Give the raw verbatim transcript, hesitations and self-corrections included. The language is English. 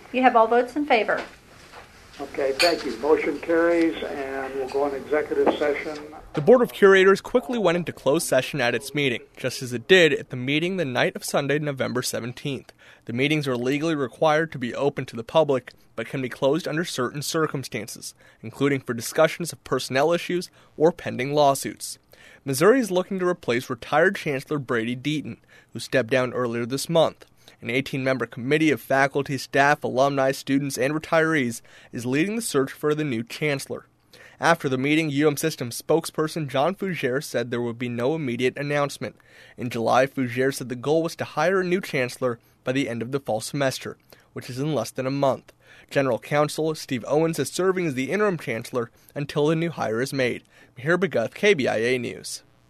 You have all votes in favor. Okay, thank you. Motion carries, and we'll go on executive session. The Board of Curators quickly went into closed session at its meeting, just as it did at the meeting the night of Sunday, November seventeenth. The meetings are legally required to be open to the public, but can be closed under certain circumstances, including for discussions of personnel issues or pending lawsuits. Missouri is looking to replace retired Chancellor Brady Deaton, who stepped down earlier this month. An eighteen-member committee of faculty, staff, alumni, students, and retirees is leading the search for the new chancellor. After the meeting, U M Systems spokesperson John Fougere said there would be no immediate announcement. In July, Fougere said the goal was to hire a new chancellor by the end of the fall semester, which is in less than a month. General Counsel Steve Owens is serving as the interim chancellor until the new hire is made. Mihir Bhagat, K B I A News.